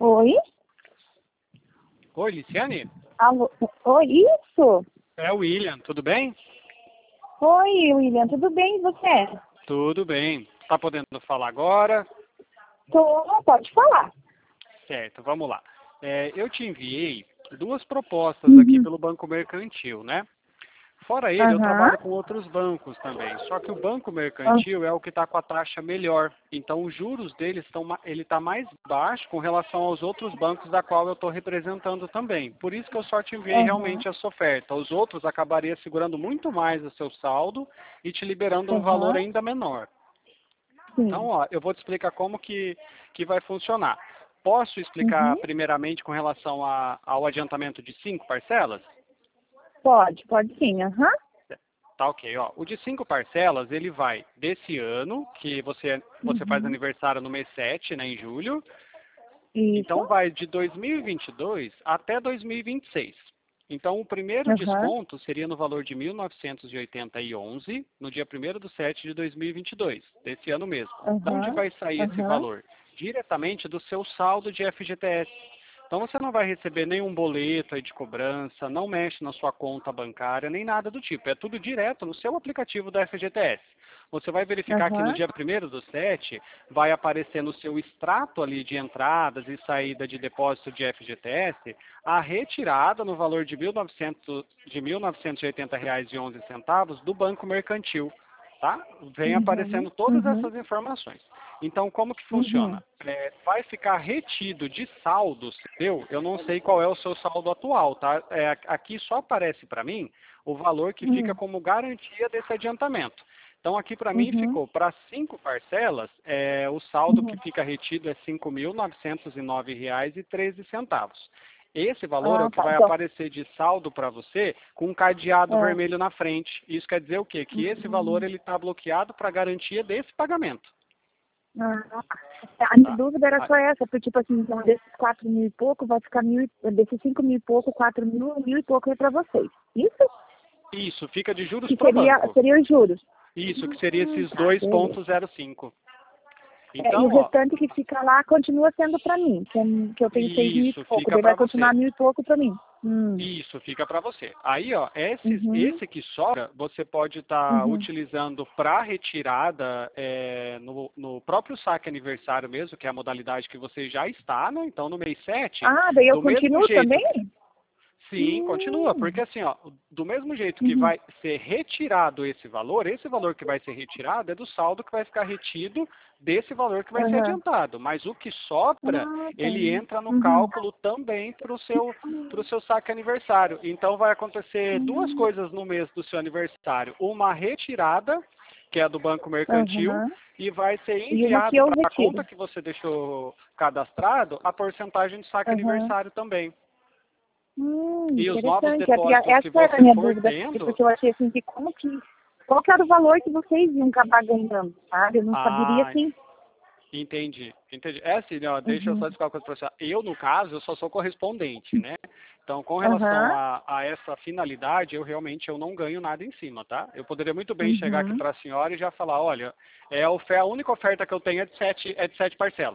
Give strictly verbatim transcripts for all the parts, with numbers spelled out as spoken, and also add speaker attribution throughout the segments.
Speaker 1: Oi?
Speaker 2: Oi, Liciane?
Speaker 1: Alô? Oi, isso?
Speaker 2: É o William, tudo bem?
Speaker 1: Oi, William, tudo bem e você?
Speaker 2: Tudo bem. Tá podendo falar agora?
Speaker 1: Tô, pode falar.
Speaker 2: Certo, vamos lá. É, eu te enviei duas propostas aqui
Speaker 1: Uhum.
Speaker 2: pelo Banco Mercantil, né? Fora ele, eu
Speaker 1: Aham.
Speaker 2: trabalho com outros bancos também. Só que o Banco
Speaker 1: Ah,
Speaker 2: Mercantil é o que está com a taxa melhor. Então, os juros deles estão, ma- ele está mais baixo com relação aos outros bancos da qual eu estou representando também. Por isso que eu só te enviei
Speaker 1: Aham.
Speaker 2: realmente essa oferta. Os outros acabariam segurando muito mais o seu saldo e te liberando um valor
Speaker 1: Aham.
Speaker 2: ainda menor. Então,
Speaker 1: Sim.
Speaker 2: ó, eu vou te explicar como que, que vai funcionar. Posso explicar
Speaker 1: Uhum.
Speaker 2: primeiramente com relação a- ao adiantamento de cinco parcelas?
Speaker 1: Pode, pode sim. Aham.
Speaker 2: Tá ok, ó. O de cinco parcelas, ele vai desse ano, que você, você faz
Speaker 1: Uhum.
Speaker 2: aniversário no mês sete, né, em julho.
Speaker 1: Isso.
Speaker 2: Então vai de dois mil e vinte e dois até dois mil e vinte e seis. Então o primeiro
Speaker 1: Aham.
Speaker 2: desconto seria no valor de mil novecentos e oitenta e onze, no dia primeiro de sete de dois mil e vinte e dois, desse ano mesmo. De onde
Speaker 1: Aham.
Speaker 2: vai sair esse
Speaker 1: Aham.
Speaker 2: valor? Diretamente do seu saldo de F G T S. Então você não vai receber nenhum boleto aí de cobrança, não mexe na sua conta bancária, nem nada do tipo. É tudo direto no seu aplicativo da F G T S. Você vai verificar que no
Speaker 1: Aham.
Speaker 2: dia primeiro do sete vai aparecer no seu extrato ali de entradas e saída de depósito de F G T S a retirada no valor de mil e novecentos de mil novecentos e oitenta reais e onze centavos do Banco Mercantil, tá? Vem
Speaker 1: Uhum.
Speaker 2: aparecendo todas
Speaker 1: Uhum.
Speaker 2: essas informações. Então, como que
Speaker 1: Uhum.
Speaker 2: funciona? É, vai ficar retido de saldo seu, eu não sei qual é o seu saldo atual, tá? É, aqui só aparece para mim o valor que fica
Speaker 1: Uhum.
Speaker 2: como garantia desse adiantamento. Então, aqui para mim
Speaker 1: Uhum.
Speaker 2: ficou, para cinco parcelas, é, o saldo que
Speaker 1: Uhum.
Speaker 2: fica retido é cinco mil novecentos e nove reais e treze centavos. Esse valor é
Speaker 1: Ah,
Speaker 2: o que
Speaker 1: tá.
Speaker 2: vai
Speaker 1: Então,
Speaker 2: aparecer de saldo para você com um cadeado
Speaker 1: é.
Speaker 2: vermelho na frente. Isso quer dizer o quê? Que esse valor
Speaker 1: Uhum.
Speaker 2: ele está bloqueado para garantia desse pagamento.
Speaker 1: Ah, a minha
Speaker 2: Tá?
Speaker 1: dúvida era
Speaker 2: Ah,
Speaker 1: só essa, porque, tipo assim, então, desses quatro mil e pouco, vai ficar mil, e- desses cinco mil e pouco, quatro mil, mil e pouco é para vocês. Isso?
Speaker 2: isso, fica de juros
Speaker 1: Que
Speaker 2: pro
Speaker 1: seria,
Speaker 2: banco.
Speaker 1: seria os juros.
Speaker 2: Isso, que seria
Speaker 1: Hum,
Speaker 2: esses
Speaker 1: tá,
Speaker 2: dois
Speaker 1: beleza.
Speaker 2: ponto zero cinco.
Speaker 1: É, e o
Speaker 2: Então, ó,
Speaker 1: restante que fica lá continua sendo para mim, que, é- que eu tenho seis mil
Speaker 2: isso
Speaker 1: e pouco,
Speaker 2: fica
Speaker 1: daí vai
Speaker 2: para
Speaker 1: continuar
Speaker 2: você.
Speaker 1: mil e pouco para mim. Hum.
Speaker 2: Isso fica para você. Aí, ó, esse,
Speaker 1: Uhum.
Speaker 2: esse que sobra, você pode estar
Speaker 1: Uhum.
Speaker 2: utilizando para retirada é, no, no próprio saque aniversário mesmo, que é a modalidade que você já está, né? Então, no mês sete,
Speaker 1: Ah, daí eu
Speaker 2: do mesmo
Speaker 1: continuo
Speaker 2: jeito
Speaker 1: também?
Speaker 2: que sim, continua,
Speaker 1: Hum.
Speaker 2: porque assim, ó, do mesmo jeito que
Speaker 1: Uhum.
Speaker 2: vai ser retirado esse valor, esse valor que vai ser retirado é do saldo que vai ficar retido desse valor que vai ser
Speaker 1: Aham.
Speaker 2: adiantado. Mas o que sobra,
Speaker 1: Ah, tá.
Speaker 2: ele entra no
Speaker 1: Uhum.
Speaker 2: cálculo também para o seu, pro seu saque aniversário. Então vai acontecer duas
Speaker 1: Uhum.
Speaker 2: coisas no mês do seu aniversário. Uma retirada, que é a do Banco Mercantil,
Speaker 1: Aham.
Speaker 2: e vai ser
Speaker 1: E uma que
Speaker 2: enviado
Speaker 1: eu
Speaker 2: para a conta
Speaker 1: retiro.
Speaker 2: que você deixou cadastrado a porcentagem de saque
Speaker 1: Aham.
Speaker 2: aniversário também.
Speaker 1: Hum,
Speaker 2: E os novos
Speaker 1: interessante. É porque
Speaker 2: depósitos que
Speaker 1: essa era a
Speaker 2: você
Speaker 1: minha
Speaker 2: for
Speaker 1: dúvida,
Speaker 2: tendo,
Speaker 1: porque eu achei assim que como que. Qual que era o valor que vocês iam acabar ganhando, sabe? Eu não saberia
Speaker 2: ah,
Speaker 1: assim.
Speaker 2: entendi, entendi. É assim, ó, deixa eu só
Speaker 1: Uhum.
Speaker 2: explicar uma coisa para você. Eu, no caso, eu só sou correspondente, né? Então, com relação
Speaker 1: Aham.
Speaker 2: a, a essa finalidade, eu realmente eu não ganho nada em cima, tá? Eu poderia muito bem chegar aqui
Speaker 1: Uhum.
Speaker 2: para a senhora e já falar, olha, é a, ofe- a única oferta que eu tenho é de sete, é de sete parcelas.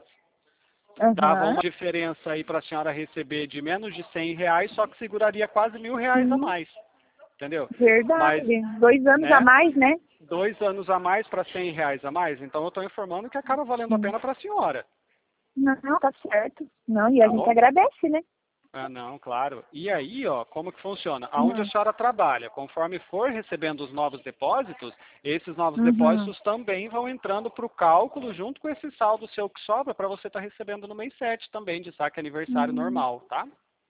Speaker 2: Dava
Speaker 1: Aham.
Speaker 2: uma diferença aí para a senhora receber de menos de cem reais, só que seguraria quase mil reais a
Speaker 1: Sim.
Speaker 2: mais, entendeu? Mas,
Speaker 1: Verdade. Dois anos a
Speaker 2: né?
Speaker 1: mais, né?
Speaker 2: Dois anos a mais para cem reais a mais, então eu estou informando que acaba valendo a
Speaker 1: Sim.
Speaker 2: pena para a senhora,
Speaker 1: Não, tá certo. Não, e a
Speaker 2: tá
Speaker 1: gente
Speaker 2: bom?
Speaker 1: agradece, né?
Speaker 2: Ah, não, claro. E aí, ó, como que funciona? Aonde a
Speaker 1: Uhum.
Speaker 2: senhora trabalha, conforme for recebendo os novos depósitos, esses novos
Speaker 1: Uhum.
Speaker 2: depósitos também vão entrando para o cálculo junto com esse saldo seu que sobra para você estar recebendo no mês sete também de saque aniversário
Speaker 1: Uhum.
Speaker 2: normal, tá?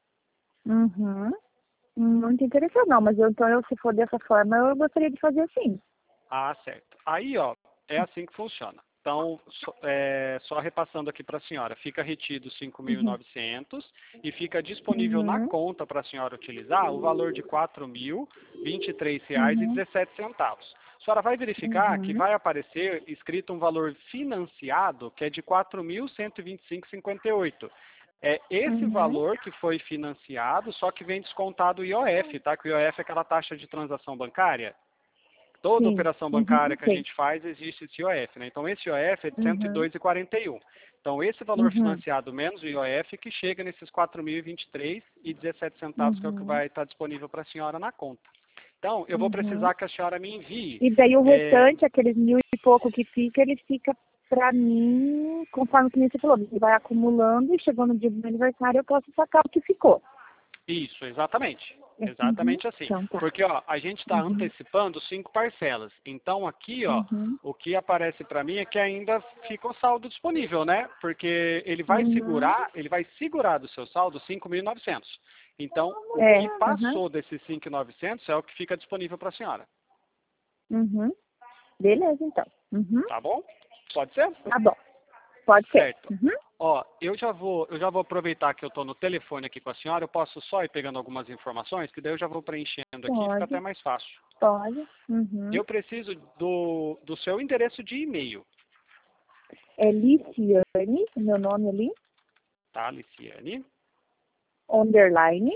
Speaker 1: Uhum. Muito interessante, não, mas eu, então, eu, se for dessa forma, eu gostaria de fazer assim.
Speaker 2: Ah, certo. Aí, ó, é assim que funciona. Então, só, é, só repassando aqui para a senhora, fica retido cinco mil e
Speaker 1: Uhum.
Speaker 2: novecentos e fica disponível na
Speaker 1: Uhum.
Speaker 2: conta para a senhora utilizar o valor de quatro mil e vinte e três reais e
Speaker 1: Uhum.
Speaker 2: dezessete centavos. A senhora vai verificar que
Speaker 1: Uhum.
Speaker 2: vai aparecer escrito um valor financiado que é de quatro mil cento e vinte e cinco vírgula cinquenta e oito. É esse
Speaker 1: Uhum.
Speaker 2: valor que foi financiado, só que vem descontado o I O F, tá? Que o I O F é aquela taxa de transação bancária. toda
Speaker 1: Sim.
Speaker 2: operação bancária
Speaker 1: Uhum,
Speaker 2: que a
Speaker 1: sim.
Speaker 2: gente faz existe esse I O F, né? Então esse I O F é de cento e dois
Speaker 1: Uhum.
Speaker 2: e quarenta e um. Então esse valor
Speaker 1: Uhum.
Speaker 2: financiado menos o I O F que chega nesses quatro mil e vinte e três e dezessete centavos, que é o que
Speaker 1: Uhum.
Speaker 2: vai estar disponível para a senhora na conta. Então, eu vou
Speaker 1: Uhum.
Speaker 2: precisar que a senhora me envie.
Speaker 1: E daí o
Speaker 2: é,
Speaker 1: restante, aqueles mil e pouco que fica, ele fica pra mim, conforme o que você falou, ele vai acumulando e chegou no dia do meu aniversário eu posso sacar o que ficou.
Speaker 2: Isso, exatamente.
Speaker 1: Uhum.
Speaker 2: Exatamente assim.
Speaker 1: Então tá.
Speaker 2: Porque ó, a gente está
Speaker 1: Uhum.
Speaker 2: antecipando cinco parcelas. Então aqui, ó,
Speaker 1: Uhum.
Speaker 2: o que aparece para mim é que ainda fica o saldo disponível, né? Porque ele vai
Speaker 1: Uhum.
Speaker 2: segurar, ele vai segurar do seu saldo cinco mil e novecentos. Então, o
Speaker 1: É.
Speaker 2: que
Speaker 1: Uhum.
Speaker 2: passou desses cinco mil e novecentos é o que fica disponível para a senhora.
Speaker 1: Uhum. Beleza, então. Uhum.
Speaker 2: Tá bom? Pode ser?
Speaker 1: Tá bom. Pode ser.
Speaker 2: Certo.
Speaker 1: Uhum.
Speaker 2: Ó, eu já vou, eu já vou aproveitar que eu estou no telefone aqui com a senhora, eu posso só ir pegando algumas informações, que daí eu já vou preenchendo aqui, fica até
Speaker 1: Pode.
Speaker 2: mais fácil.
Speaker 1: Pode. Uhum.
Speaker 2: Eu preciso do, do seu endereço de e-mail,
Speaker 1: É Liciane, o meu nome ali,
Speaker 2: tá, Liciane?
Speaker 1: underline,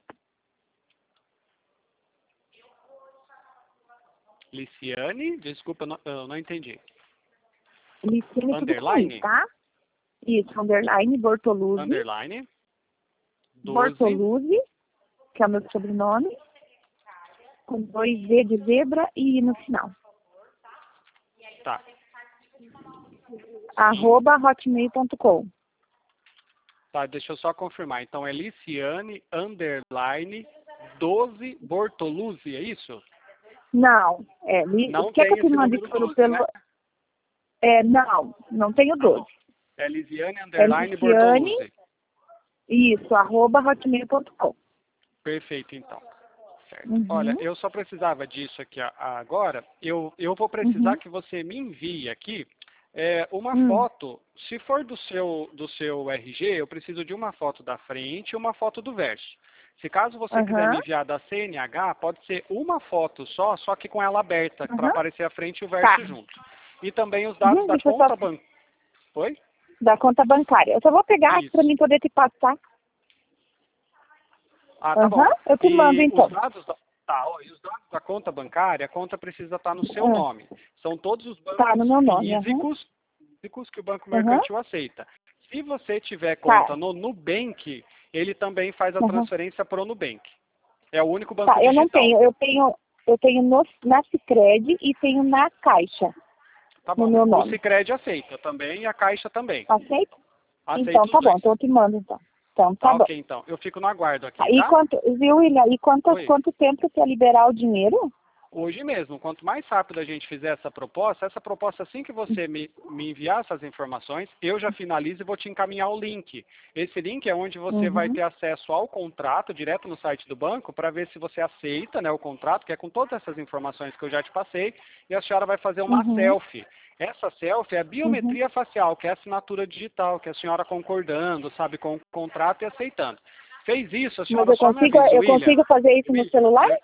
Speaker 2: Liciane, desculpa, eu não, eu não entendi.
Speaker 1: Liciane tudo com I,
Speaker 2: Underline?
Speaker 1: tá? Isso, underline, Bortoluzzi,
Speaker 2: Underline, doze,
Speaker 1: Bortoluzzi, que é o meu sobrenome, com dois Z de zebra e I no final.
Speaker 2: tá.
Speaker 1: Arroba hotmail ponto com.
Speaker 2: Tá, deixa eu só confirmar. Então é Liciane, underline, doze, Bortoluzzi, é isso?
Speaker 1: Não, é, li,
Speaker 2: Não
Speaker 1: quer que
Speaker 2: tem
Speaker 1: eu te
Speaker 2: esse
Speaker 1: mande
Speaker 2: número
Speaker 1: tudo
Speaker 2: doze,
Speaker 1: pelo...
Speaker 2: né?
Speaker 1: É, não, não tenho
Speaker 2: Tá bom.
Speaker 1: doze.
Speaker 2: É Lisiane,
Speaker 1: É
Speaker 2: underline,
Speaker 1: Liciane,
Speaker 2: Bortoluzzi.
Speaker 1: isso, arroba hotmail ponto com.
Speaker 2: Perfeito, então. Certo. Olha,
Speaker 1: Uhum,
Speaker 2: eu só precisava disso aqui a- agora. Eu, eu vou precisar
Speaker 1: uhum,
Speaker 2: que você me envie aqui é, uma
Speaker 1: hum,
Speaker 2: foto. Se for do seu, do seu R G, eu preciso de uma foto da frente e uma foto do verso. Se caso você quiser
Speaker 1: aham,
Speaker 2: me enviar da C N H, pode ser uma foto só, só que com ela aberta, para
Speaker 1: aham,
Speaker 2: aparecer a frente e o
Speaker 1: tá.
Speaker 2: verso junto. E também os dados
Speaker 1: Uhum,
Speaker 2: da
Speaker 1: deixa eu só...
Speaker 2: conta bancária. Oi?
Speaker 1: Da conta bancária. Eu só vou pegar para
Speaker 2: Isso.
Speaker 1: mim poder te passar.
Speaker 2: Ah, tá
Speaker 1: Aham,
Speaker 2: bom.
Speaker 1: eu te mando
Speaker 2: E os
Speaker 1: então.
Speaker 2: dados da, tá, ó, e os dados da conta bancária, a conta precisa estar no seu
Speaker 1: Ah,
Speaker 2: nome. São todos os
Speaker 1: tá
Speaker 2: bancos
Speaker 1: no meu nome, aham.
Speaker 2: físicos, físicos que o Banco
Speaker 1: Aham,
Speaker 2: Mercantil aceita. Se você tiver
Speaker 1: tá.
Speaker 2: conta no Nubank, ele também faz a
Speaker 1: Aham.
Speaker 2: transferência para o Nubank. É o único banco
Speaker 1: Tá, eu não
Speaker 2: digital.
Speaker 1: tenho. Eu tenho, eu tenho no, na Sicredi e tenho na Caixa,
Speaker 2: Tá
Speaker 1: no
Speaker 2: bom.
Speaker 1: meu
Speaker 2: O
Speaker 1: nome.
Speaker 2: Sicredi aceita também e a Caixa também.
Speaker 1: Aceita? Então,
Speaker 2: Aceita os
Speaker 1: tá bom.
Speaker 2: dois.
Speaker 1: Então eu te mando, então. Então, tá
Speaker 2: Tá
Speaker 1: bom.
Speaker 2: ok, então. Eu fico no aguardo aqui,
Speaker 1: Aí
Speaker 2: tá?
Speaker 1: quanto, viu, William? E quanto,
Speaker 2: Oi.
Speaker 1: quanto tempo você liberar o dinheiro?
Speaker 2: Hoje mesmo, quanto mais rápido a gente fizer essa proposta, essa proposta, assim que você me, me enviar essas informações, eu já finalizo e vou te encaminhar o link. Esse link é onde você vai
Speaker 1: Uhum.
Speaker 2: ter acesso ao contrato direto no site do banco para ver se você aceita, né, o contrato, que é com todas essas informações que eu já te passei, e a senhora vai fazer uma
Speaker 1: Uhum.
Speaker 2: selfie. Essa selfie é a
Speaker 1: Uhum.
Speaker 2: biometria facial, que é a assinatura digital, que é a senhora concordando, sabe, com o contrato e aceitando. Fez isso, a
Speaker 1: Mas
Speaker 2: senhora
Speaker 1: eu
Speaker 2: só me
Speaker 1: consigo,
Speaker 2: avisa,
Speaker 1: eu
Speaker 2: William.
Speaker 1: consigo fazer isso no
Speaker 2: William,
Speaker 1: celular?
Speaker 2: eu-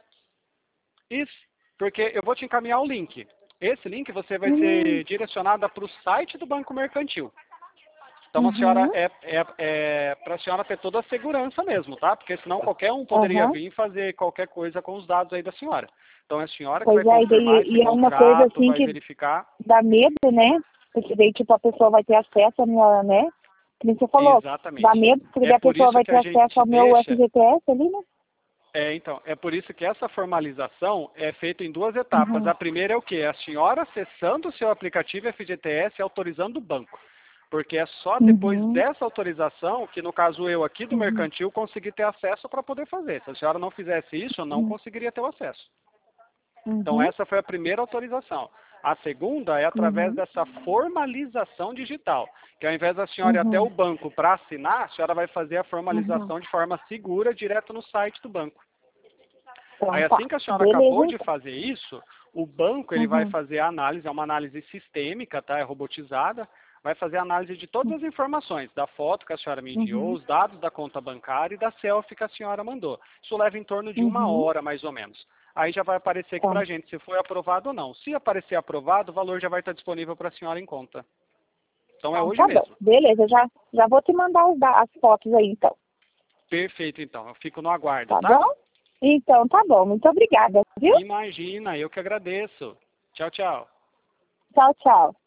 Speaker 2: isso, porque eu vou te encaminhar o link. Esse link você vai
Speaker 1: Uhum.
Speaker 2: ser direcionado para o site do Banco Mercantil. Então a senhora
Speaker 1: Uhum.
Speaker 2: é, é, é para a senhora ter toda a segurança mesmo, tá? Porque senão qualquer um poderia
Speaker 1: Aham.
Speaker 2: vir e fazer qualquer coisa com os dados aí da senhora. Então é a senhora que vai
Speaker 1: Pois é, e,
Speaker 2: confirmar
Speaker 1: daí,
Speaker 2: esse
Speaker 1: e é uma coisa
Speaker 2: contrato,
Speaker 1: assim
Speaker 2: vai
Speaker 1: que
Speaker 2: verificar.
Speaker 1: dá medo, né? Porque daí, tipo, a pessoa vai ter acesso à minha, né? Como você falou, dá
Speaker 2: Exatamente.
Speaker 1: medo, porque
Speaker 2: É
Speaker 1: daí a
Speaker 2: por
Speaker 1: pessoa
Speaker 2: isso
Speaker 1: vai
Speaker 2: que
Speaker 1: ter
Speaker 2: a
Speaker 1: acesso
Speaker 2: gente
Speaker 1: ao meu
Speaker 2: deixa.
Speaker 1: F G T S ali, né?
Speaker 2: É, então, é por isso que essa formalização é feita em duas etapas.
Speaker 1: Uhum.
Speaker 2: A primeira é o quê? A senhora acessando o seu aplicativo F G T S e autorizando o banco. Porque é só depois
Speaker 1: Uhum.
Speaker 2: dessa autorização que, no caso eu aqui do
Speaker 1: Uhum.
Speaker 2: mercantil, consegui ter acesso para poder fazer. Se a senhora não fizesse isso, eu não
Speaker 1: Uhum.
Speaker 2: conseguiria ter o acesso. Então,
Speaker 1: Uhum.
Speaker 2: essa foi a primeira autorização. A segunda é através
Speaker 1: Uhum.
Speaker 2: dessa formalização digital, que ao invés da senhora ir até
Speaker 1: Uhum.
Speaker 2: o banco para assinar, a senhora vai fazer a
Speaker 1: Uhum.
Speaker 2: formalização de forma segura direto no site do banco.
Speaker 1: Então
Speaker 2: Aí
Speaker 1: tá.
Speaker 2: assim que a senhora
Speaker 1: Beleza,
Speaker 2: acabou de
Speaker 1: então.
Speaker 2: fazer isso, o banco ele vai
Speaker 1: Uhum.
Speaker 2: fazer a análise, é uma análise sistêmica, tá? É robotizada, vai fazer a análise de todas as informações, da foto que a senhora me enviou,
Speaker 1: Uhum.
Speaker 2: os dados da conta bancária e da selfie que a senhora mandou. Isso leva em torno de uma
Speaker 1: Uhum.
Speaker 2: hora, mais ou menos. Aí já vai aparecer aqui
Speaker 1: Tá.
Speaker 2: pra gente se foi aprovado ou não. Se aparecer aprovado, o valor já vai estar disponível para a senhora em conta. Então é
Speaker 1: Então
Speaker 2: hoje
Speaker 1: tá bom.
Speaker 2: mesmo.
Speaker 1: Beleza, já, já vou te mandar os da- as fotos aí, então.
Speaker 2: Perfeito, então. Eu fico no aguardo,
Speaker 1: Tá
Speaker 2: tá?
Speaker 1: bom? Então, tá bom. Muito obrigada, viu?
Speaker 2: Imagina, eu que agradeço. Tchau, tchau.
Speaker 1: Tchau, tchau.